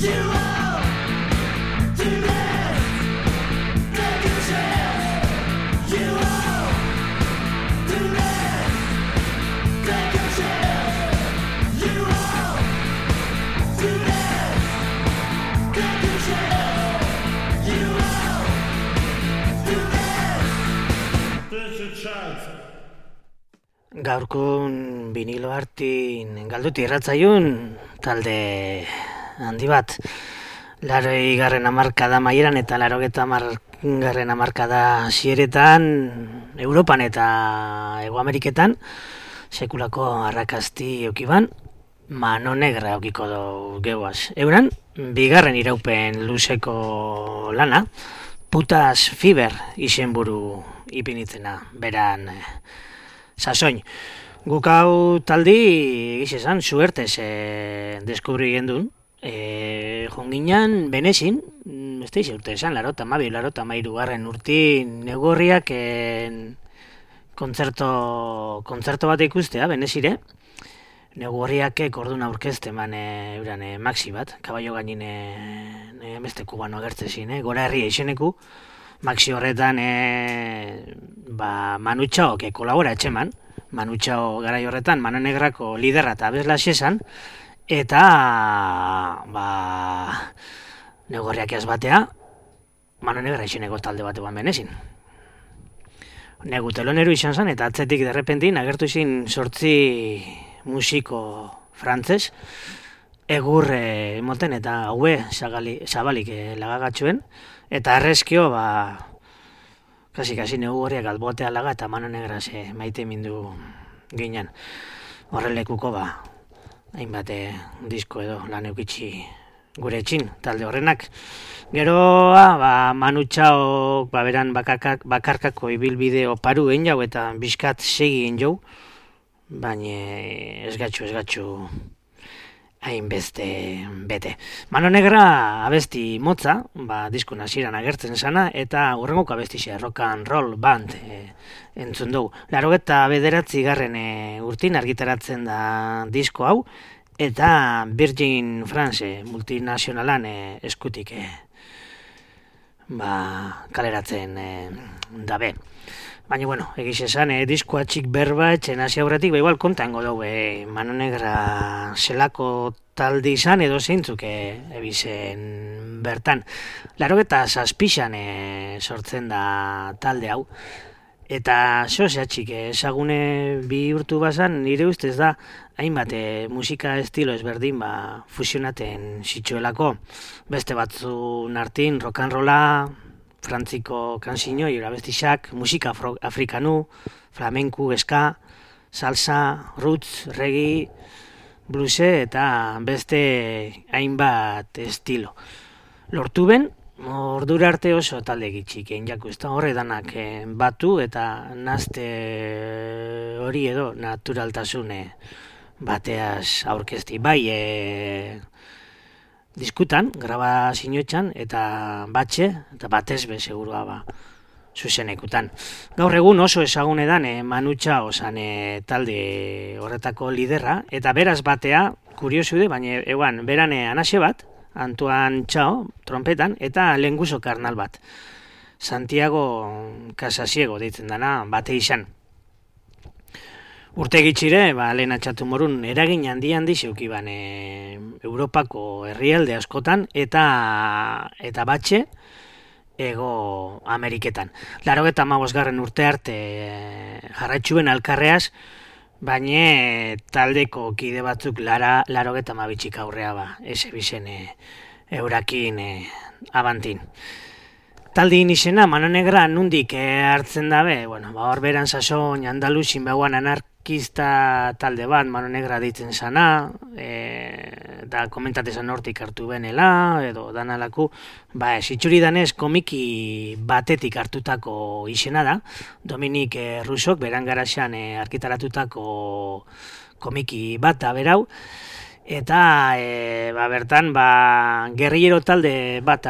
Gaurkun vinilo hartin galduti erratzaiun talde handi bat. 80. hamarkada maieran eta 90. hamarkada hasieretan Europan eta Hego Ameriketan sekulako arrakasti eukiban Mano Negra eukiko du geuaz. Euran, bigarren iraupen luzeko lana, Putas Fever izenburu ipinitzena, beran sasoin. Guk hau taldi, esan, suertez deskubri gendun. Jonginan benezin, ez da urte esan, 82 garren urtin negorriak kontzerto bat ikustea, benezire. Negorriak orduna aurkezteman euran maxi bat, kabaio gainin beste kubano agertzezin, gora herria izeneku. Maxi horretan Manu Txaok kolabora etxeman. Manu Txao garai horretan Mano Negrako liderra eta abeslasi esan. Eta negorriak ez batea Mano Negra izeneko talde bat eban benezin. Negu telonero izan zen eta atzetik derrepentin agertu izin 8 musiko frantzes. Egur emoten eta haue zabalik lagagatxuen. Eta arrezkio, kasi negu horriak albotea laga eta Mano Negra maite mindu ginen. Horrelekuko, hainbat disko edo lan eukitxi gure etxin, talde horrenak. Geroa, Manu Txaok, beran bakarkako ibilbide oparu egin jau eta bizkat segi egin jau, baina ez gatxu hainbeste bete. Mano Negra abesti motza, disko hasieran agertzen sana, eta hurrengoko abesti rock and roll band entzun dugu. 89. urtin argitaratzen da disko hau, eta Virgin France multinazionalan eskutik kaleratzen dabe. Baina, egiz esan, diskoa txik berba etxen hasi aurretik, igual kontango dugu, Mano Negra zelako talde izan edo zeintzuk ebizen bertan. 87an sortzen da talde hau, eta zehatxik ezagune bihurtu bazan, nire ustez da, hainbat musika estilo ezberdin fusionaten zitsuelako. Beste batzun hartin, rock and rolla, frantziko kanzino, irabestixak, musika afrikanu, flamenku, ska, salsa, roots, reggae, bluese eta beste hainbat estilo. Lortu ben, ordura arte oso talde gitxik egin jaku, ez da horredanak batu eta nazte hori edo naturaltasune bateaz aurkezti. Diskutan, graba sinuetxan, eta batez be segurua zuzenekutan. Gaur egun oso ezagune dan Manu Txao talde horretako liderra, eta beraz batea, kuriosude, baina eguan, beran anase bat, Antoine Txao, trompetan, eta lenguzo karnal bat. Santiago Casasiego deitzen dana, bate izan. Urte gitxire, lehen atxatu morun, eragin handi zeukiban Europako herrialde askotan eta batxe Hego Ameriketan. 85. urte arte jarraitxuen alkarreaz, baina taldeko kide batzuk 82 aurrea eze bizen eurakin abantin. Taldin izena, Mano Negra nundik hartzen dabe, hor beran sason Andaluzin bauan anarkista talde bat, Mano Negra ditzen sana, eta komentatezan hortik hartu benela, edo danalaku, zitsuri danez komiki batetik hartutako izena da, Dominik Rusok beran garaxan argitaratutako komiki bat da berau, eta bertan gerrillero talde bat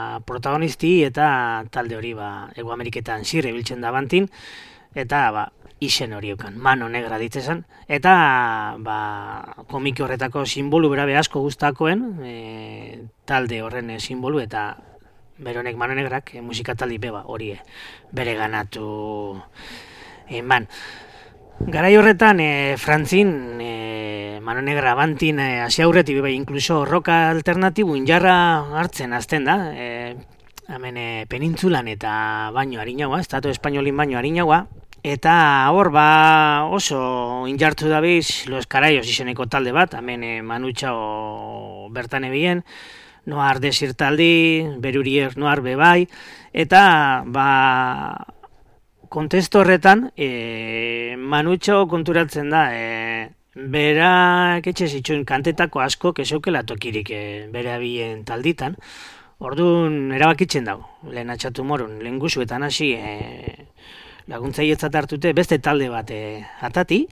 protagonisti eta talde hori Hego Ameriketan zirre biltzen da bantin, eta izen horiokan, Mano Negra ditzezan, eta komiki horretako simbolu berabe asko guztakoen, talde horren simbolu, eta beronek Mano Negrak musika taldi beba hori bere ganatu eman. Garai horretan, Frantzin, Mano Negra bantin hasi aurretik bai, inkluso roka alternatibu injarra hartzen azten da, hemen penintzulan eta baino harinagoa, estatu espainolin baino harinagoa, eta hor oso injartu dabiz Los Caraios izeneko talde bat, hemen Manutxao bertan ebien, Noar Desir taldi, Berurier Noar bebai, eta kontesto horretan Manutxao konturatzen da, berak etxe zituen kantetako asko keseukela tokirik bere abien talditan, orduan erabakitzen dago, lehen atxatu morun, lehen guzuetan hasi laguntzailetzat hartute beste talde bat atati,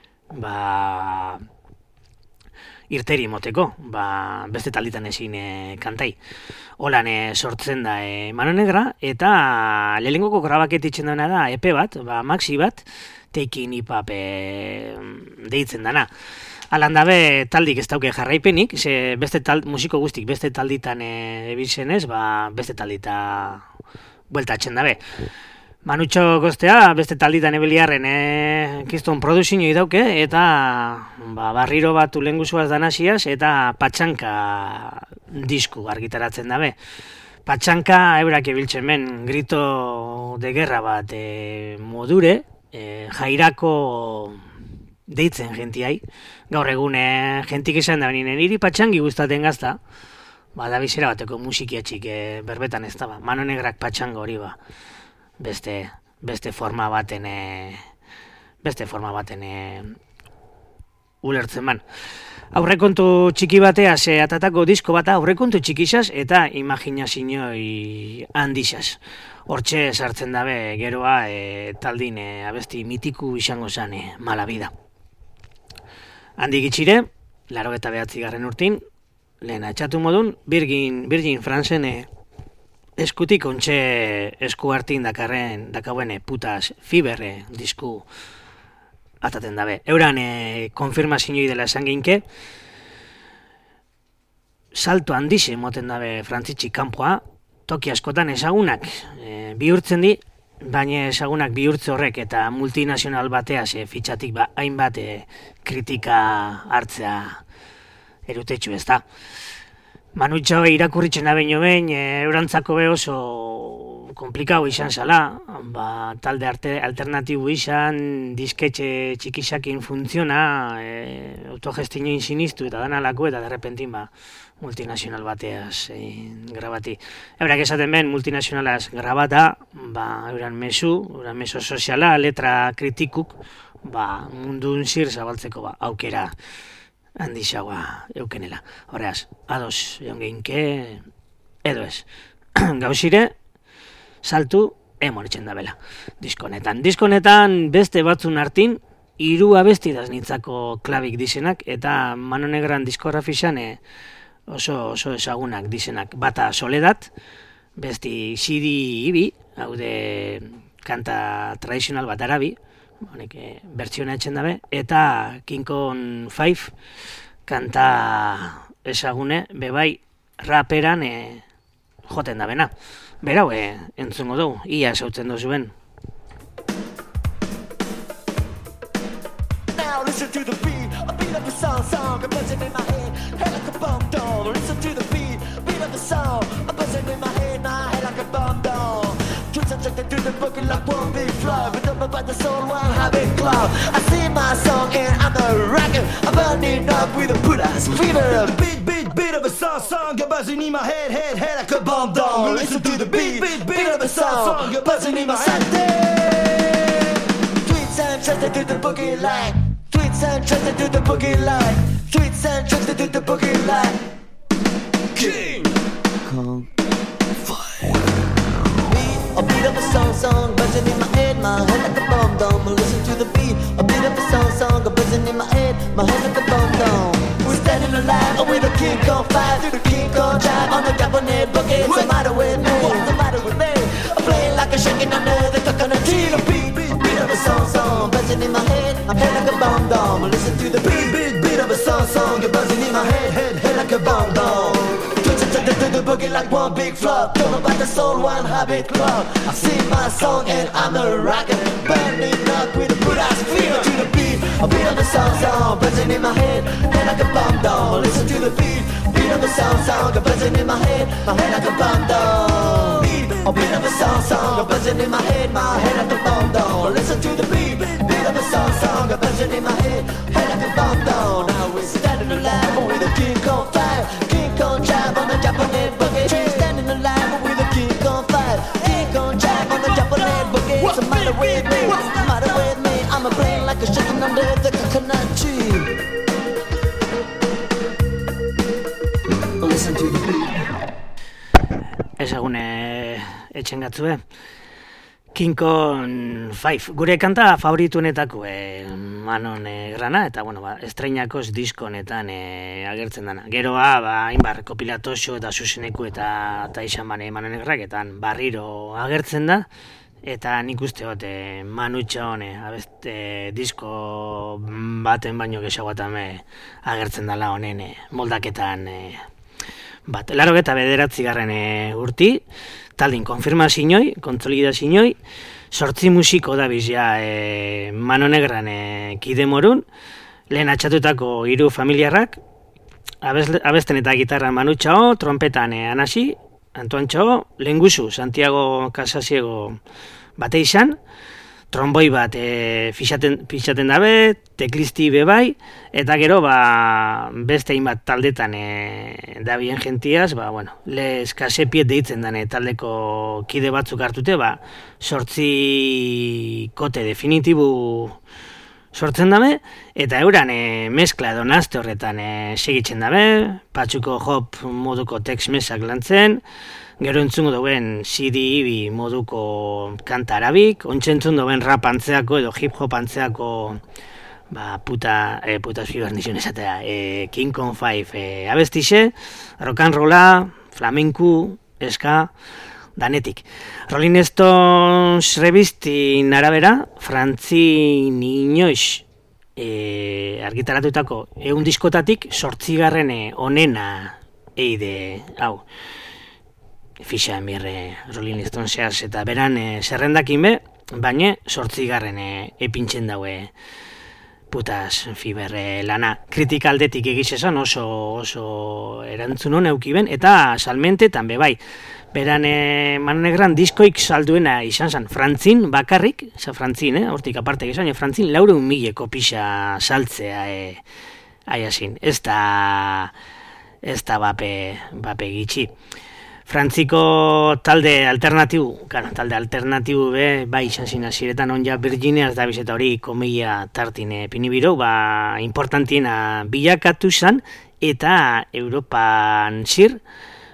irteri moteko, beste talditan ezin kantai. Holan sortzen da Mano Negra, eta lehengoko grabaketitzen dena da EP bat, maxi bat, Taking Hip Hop deitzen dana. Alan dabe taldik ez dauke jarraipenik, beste musiko guztik beste talditan ebilzenez, beste taldita bueltatzen dabe. Manutxo goztea, beste talditan ebiliarren kiston produzinoi dauke, eta barriro bat ulenguzuaz danasiaz, eta Patxanka disku argitaratzen dabe. Patxanka eurak ebiltzen ben, grito de guerra bat modure, jairako deitzen gentiai. Gaur egun jentik izan da beninen, hiri Patxangi guztaten gazta, da bizera bateko musikiatxik berbetan ez da, Mano Negrak Patxanga hori beste forma baten ulertzen man. Aurrekontu txiki bateaz atatako disko bata aurrekontu txikisaz eta imaginazioi handizaz. Hortxe sartzen dabe geroa taldin abesti mitiku izango zen Mala Vida. Handi gitxire, 89. urtin, lehen atxatu modun, Virgin Franzen eskutik ontxe esku hartin dakauen Putas Fiber disku ataten dabe. Euran konfirmazioi dela esan geinke, salto handize moten dabe frantzitxi kanpoa, toki askotan ezagunak bihurtzen di, baina ezagunak bihurtze horrek eta multinazional bateaz fitxatik hainbat kritika hartzea erutetxu ez da. Manutxo irakurritzen da baino behin, eurantzako oso komplikau izan zala, talde alternatibu izan, disketxe txikisakin funtziona, autogestinoin sinistu eta danalako, eta derrepentin multinazional bateaz grabati. Eurak esaten ben, multinazionalaz grabata, euran meso soziala, letra kritikuk, mundun zir zabaltzeko aukera handizagoa eukenela. Horreaz, ados egon geinke, edo ez. Gauzire, saltu emonitzen da bela. Diskonetan beste batzun hartin, 3 abesti nitzako klabik dizenak, eta Mano Negran diskografizan oso ezagunak dizenak. Bata Soledad, besti Sidi Ibi, haude kanta tradizional bat arabi, honek bertsiona etxen dabe, eta King Kong 5 kanta ezagune, bebai raperan joten dabena. Berau, entzungo dugu, ia esautzen duzuen. Now listen to the beat of the song, a buzzing in my head like a bomb doll. Listen to the beat of the song, a buzzing in my head like a bomb doll. Twins are checked through the book like one big flow, but up about the soul while having cloud. I sing my song and I'm the rocker, I'm burning up with a Putas Fever. Beat of a song, a buzzing in my head like a bomb doll. Listen to the beat of the song, a buzzing in my head. Tweets and trust to the boogie line. Tweets and trust to the boogie line. Tweets and trust to the boogie line. King Kong Fire. A beat of a song, buzzing in my head like a bomb dome. Listen to the beat, a beat of a song, buzzing in my head like a bomb dome. We're standing alive with a King Kong fire through the King Kong drive on the cabinet boogie. What's the matter with me? What's the matter with me? I'm playing like a shaking under the coconut tree. A beat of a song, buzzing one big flop. Don't know about the soul, one habit club. I sing my song and I'm a rocker, burning up with a Buddha's feel to the beat. A beat of the sound, buzzing in my head like a bomb down. Listen to the beat of the sound, buzzing in my head like a bomb down. A beat of the sound, buzzing in my head like a bomb down. Listen to the beat of the sound, buzzing in my head like a bomb down. Now we're standing alive with a King Kong fire, King Kong jive on the Japanese boogie. Standing alive with a King Kong fire, King Kong jive on the Japanese boogie. What's the matter with me? What's the matter with me? I'm a brain like a chicken under the coconut tree. Listen to the beat. Ezagun etxen gatzue. King Kong 5, gure kanta favorituenetako Manon Grana, eta bueno, estreinakoz disko honetan agertzen dana. Geroa, hainbar kopilatoxo eta zuzeneku eta izan Manon Graketan barriro agertzen da, eta nik uste dut Manutxa hone, disko baten baino gehiagotan agertzen dela honen moldaketan bat. 89. urti, taldin konfirmazioi, kontzolidazioi, 8 musiko da bizia Mano Negran kide morun, lehen atxatutako 3 familiarrak, abesten eta gitarran Manutxao, trompetan Anasi, Antoantxo, lenguzu, Santiago Casasiego bate izan, tromboi bat fixaten dabe, teklisti bebai, eta gero beste hainbat taldetan dabien gentiaz, les kasepiet deitzen dane taldeko kide batzuk hartute, 8 kote definitibu sortzen dabe, eta euran mezkla edo nazte horretan segitzen dabe, patxuko hop moduko text-mesak lantzen, gero entzungo duen CD moduko kanta arabik, ontsa entzun duen rap antzeako edo hip-hop antzeako putas fibernizun esatea, King Kong 5 abestixe, rock and rolla, flamenku, eska, danetik. Rolling Stones revistin arabera, Frantzin inoiz argitaratutako 100 diskotatik 8. onena eide, hau. Fixa emirre Rolling Stoneseaz eta beran zerrendakin be, baina 8. epintzen daue putas fiber lana. Kritikaldetik egizesan oso erantzun hon eukiben, eta salmentetan be bai. Beran Mano Negran diskoik salduena izan zen Frantzin bakarrik, Frantzin, hortik aparte gizan, Frantzin 400.000 kopisa saltzea aiazin. Ez da bape gitxi. Frantziko talde alternatibu be, bai izan zin aziretan onja Virginiaz da bizeta hori komeia tartin pinibiro, importantiena bilakatu zan, eta Europan zir,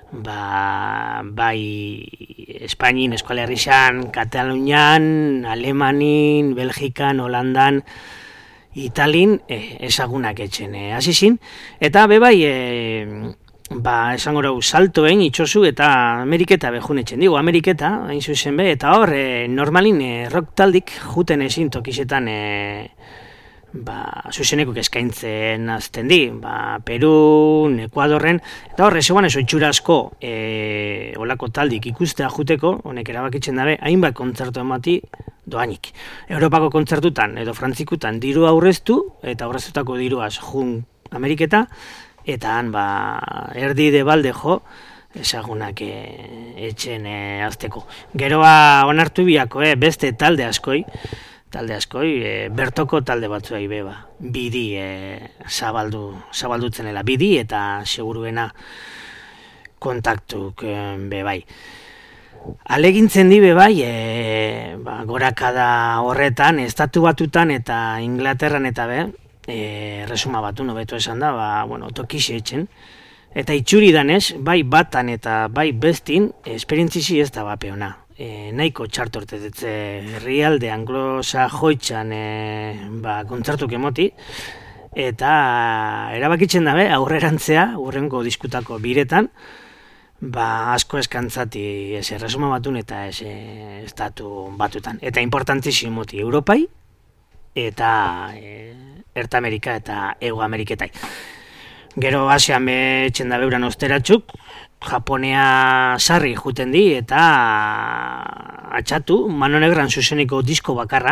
bai Espainin, Euskal Herrian, Katalunian, Alemanin, Belgikan, Holandan, Italin, ezagunak etxen hasi zin, eta be bai esango rau saltoen itxosu eta Ameriketa behun etxen digo, Ameriketa, hain zuzen be, eta hor normalin rock taldik juten ezin tokizetan zuzenekuk eskaintzen azten di, Perun, Ekuadorren, eta hor ezeguan eso itxurazko olako taldik ikustea juteko, honek erabakitzen dabe, hainbat kontzertu emati doainik. Europako kontzertutan edo Frantzikutan diru aurreztu, eta aurreztutako diruaz jun Ameriketa, eta han erdi de balde jo, ezagunak etxen azteko. Geroa onartu biako, beste talde askoi, bertoko talde batzuei beba, bidi zabaldutzenela, bidi eta seguruena kontaktuk bebai. Alegintzen di bebai, gorakada horretan, Estatu Batutan eta Inglaterran eta resuma batu nobetu esan da, tokixe etxen. Eta itxuri danez, bai batan eta bai bestin, esperientzizi ez da bapeona. Nahiko txartortetze herrialde anglosa joitzan kontzertuk emoti, eta erabakitzen dabe aurrerantzea, urrengo diskutako biretan, asko eskantzati resuma batun eta Estatu Batutan. Eta importantizimoti Europai, eta Erta Amerika eta Ego Ameriketai. Gero Asian betxen da beuran osteratzuk, Japonea sarri juten di eta atxatu, Mano Negran zuzeniko disko bakarra,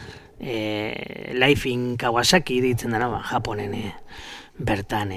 Life in Kawasaki ditzen dena, Japonen bertan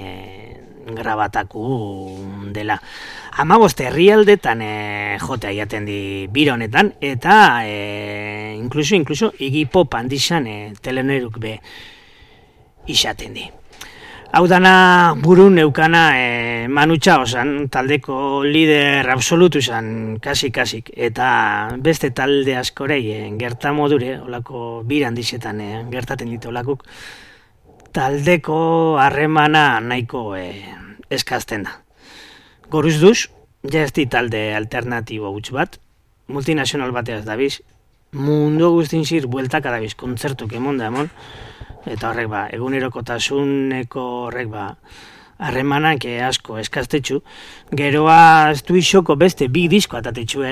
grabataku dela. 15 herrialdetan jotea jaten di bira honetan, eta inkluso Iggy Pop handizan teleneruk be izaten di. Hau dana burun eukana Manu Chao zan, taldeko lider absolutu zan, kasik, eta beste talde askorei gerta modure, olako bira handizetan gertaten ditu olakuk, taldeko harremana nahiko eskazten da. Goruz duz, jazti talde alternatibo huts bat, multinazional bateaz dabiz, mundu guztin zir bueltaka dabiz, kontzertuk emon da emon, eta horrek egunerokotasuneko horrek harremanak asko eskaztetxu. Geroa ez du isoko beste bi disko atatetxu,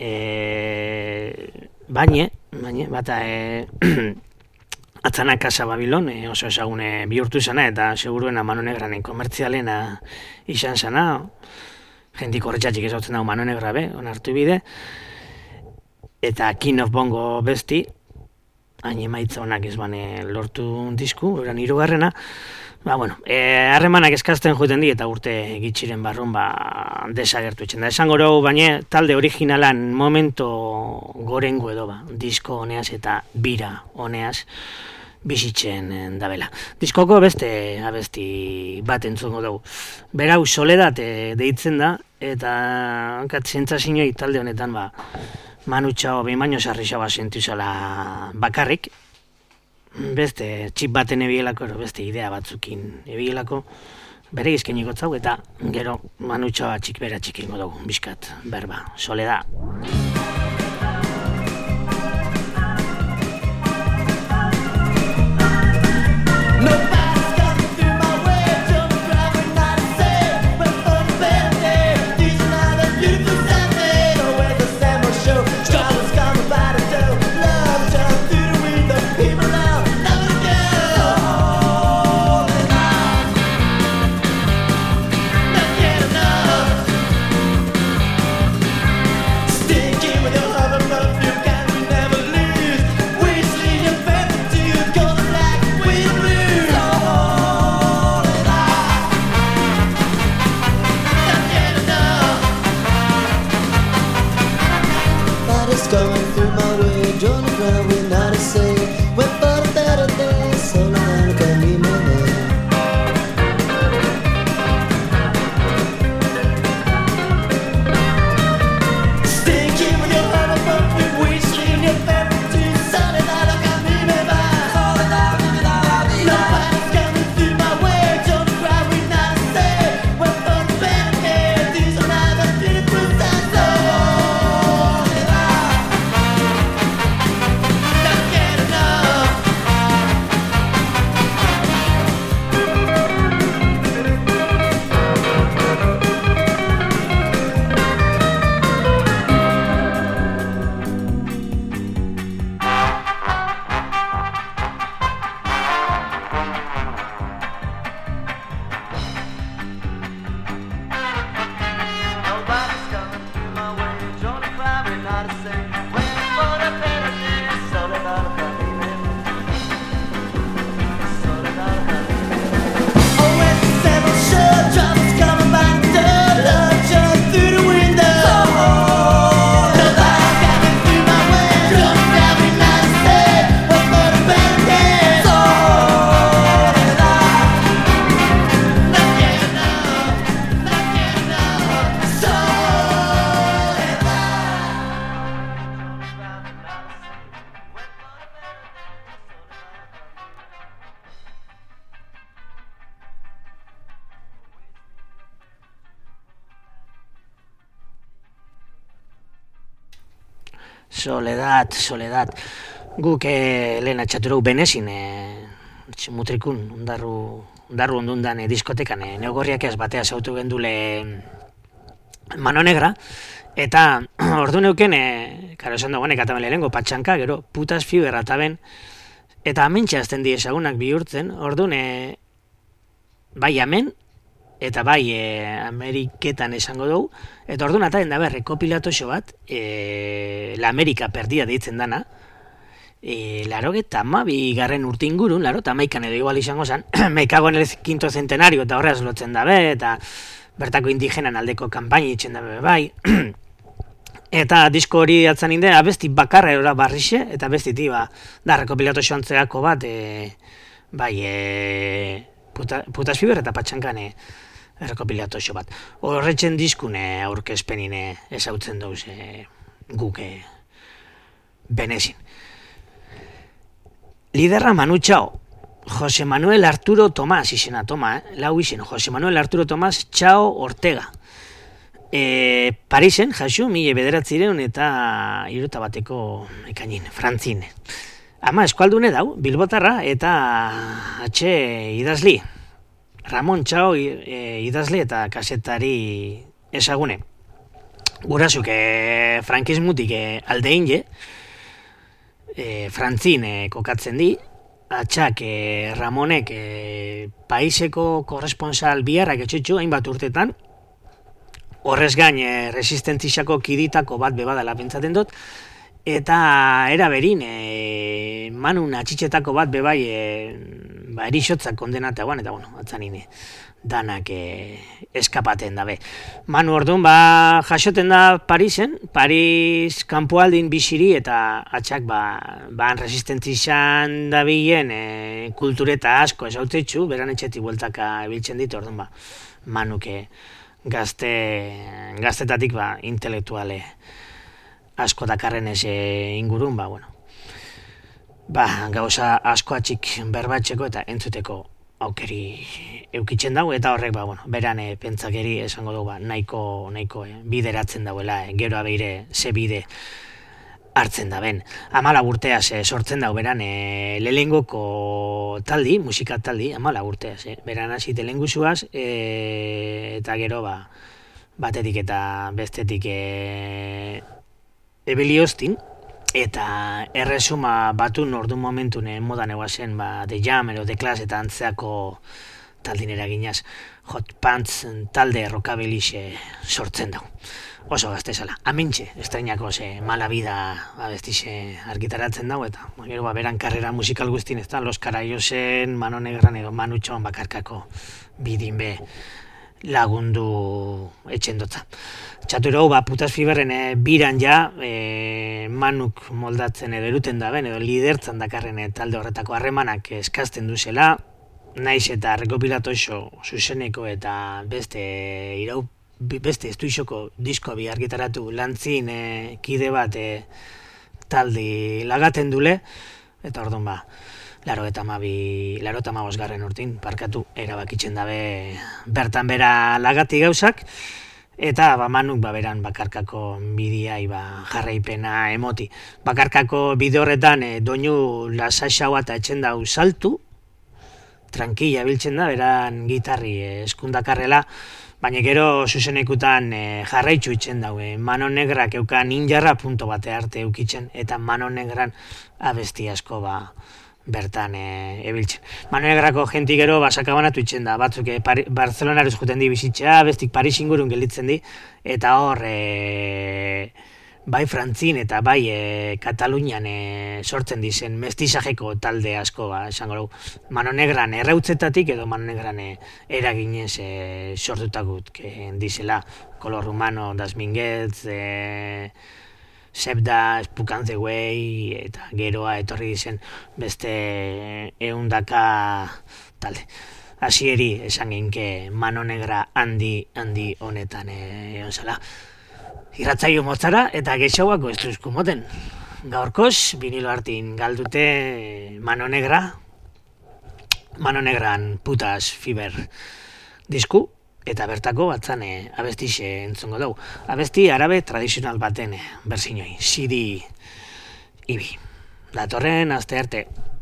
baina, bata Atzana Casa Babilon, oso ezagune bihurtu zana, eta seguruena Mano Negranen komertzialena izan zana, jendik horretxatxik ezautzen dago Mano Negra be, onartu bide, eta King of Bongo besti, hain emaitza honak ez bane lortu disku, eran hirugarrena, harremanak eskazten joeten di eta urte gitxiren barrun desagertu etxen da. Esan goro, baina talde originalan momento gorengo edo disko honeaz eta bira honeaz bizitzen dabela. Diskoko beste abesti bat entzungo dugu. Berau Soledad deitzen da, eta zentzazioa talde honetan Manu Chao behin baino sarri xaba sentu zala bakarrik, beste txip baten ebielako, beste idea batzukin ebielako, bere gizkeniko zau, eta gero Manu Chao bera txikingo dugu, bizkat, berba, Soledad. Soledad. Guk lehen atxaturau benezin, mutrikun, ondarru ondundan diskotekan, neogorriak ez batea zautu gendule Mano Negra, eta ordu neuken, karo esan dagoenek atamen lehenengo patxanka, gero putas fiber ataben, eta amentsa azten di esagunak bihurtzen, orduan, bai amen, eta bai Ameriketan esango dugu, eta orduan eta da rekopilatoxo bat, La Amerika Perdida deitzen dana, Larogeta garren urte ingurun, tamaikan edo igual izango zen, Meikagoen el quinto centenario eta horreaz lotzen dabe, eta bertako indigenan aldeko kanpaini itxen dabe bai, eta disko hori atzan inde, abesti bakarra erora barrixe, eta abestiti, da rekopilatoxo antzeako bat, Putas Fiber eta Patxankan rekopilatoxo bat. Horretzen diskune aurkezpenine ezautzen dauz guk benezin. Liderra Manu Chao, Jose Manuel Arturo Tomás, izena Toma, lau izen, Jose Manuel Arturo Tomás Chao Ortega. Parisen, jasu, 1909 eta 71 ekainin, Frantzin. Ama eskualdune dau, Bilbotarra eta idazli. Ramon Chao idazli eta kasetari ezagune. Gurasuk frankismutik aldein Frantzin kokatzen di, atxak Ramonek paiseko korresponsal biharrak etxetxu hainbat urtetan, horrez gain resistentziako kiditako bat bebadala pentsaten dut, eta era berin manun atxitxetako bat bebai erixotzak kondenatagoan, eta atzanine danak eskapaten dabe. Manu orduan jasoten da Parisen, Paris kanpoaldin bisiri eta atxak resistentzian dabilen kultureta asko esautetxu, beran etxeti bueltaka ebiltzen ditu orduan Manuke gaztetatik intelektuale asko dakarren ingurun, gauza asko atxik berbatxeko eta entzuteko aukeri eukitzen dago, eta horrek, beran pentsakeri esango dugu, nahiko bideratzen dauela, gero abeire ze bide hartzen da ben. 14 urteaz sortzen dago, beran lehengoko taldi, musika taldi, 14 urteaz, beran hasi telenguzuaz, eta gero batetik eta bestetik ebilioztin, eta erresuma batun ordu momentun modan eguazen The Jam edo The Clash eta antzeako taldinera ginaz Hot Pants talde rockabilly sortzen dago. Oso gaztezala. Amintxe, estrenako Mala Vida abestixe argitaratzen dago, eta gero beran karrera musikal guztin ez da, Los Carayosen, Mano Negran edo Manu Txon bakarkako bidin be lagundu etxendotza. Txaturo Putas Fiberren biran ja Manuk moldatzen edo eruten da ben, edo lidertzan dakarren talde horretako harremanak eskazten duzela, naiz eta rekopilatoxo zuzeneko eta beste estuixoko disko bi argitaratu lantzin kide bat taldi lagaten dule, eta orduan 85 urtin parkatu erabakitzen dabe bertan bera lagati gauzak, eta Manuk beran bakarkako bidiai jarraipena emoti. Bakarkako bide horretan doinu lasaxaua eta etxen dau saltu, tranquila biltzen da, beran gitarri eskundakarrela, baina gero zuzenekutan jarraitzu itzen dau. Mano Negrak eukan injarra punto bate arte eukitzen, eta Mano Negran abesti asko bertan ebiltzen. Mano Negrako jenti gero sakabanatu itzen da, batzuk Barcelonaruz juten di bizitzea, bestik Paris ingurun gelditzen di, eta hor bai Frantzin eta bai Katalunian sortzen dizen mestizajeko talde asko, esango dugu. Mano Negran errautzetatik edo Mano Negran eraginez sortutakut dizela, Color Humano, Das Minguez, Zebda, Spook and the Way, eta geroa etorri dizen beste 100 talde. Hasieri esan genke Mano Negra handi honetan egon zela. Irratzaio motzara eta gexauako ez duzku moten. Gaurkoz, vinilo hartin galdute Mano Negran Putas Fiber disku, eta bertako batzan abestixe entzungo dugu. Abesti arabe tradizional baten berzinoi, CD Ibi. Datorren aste arte.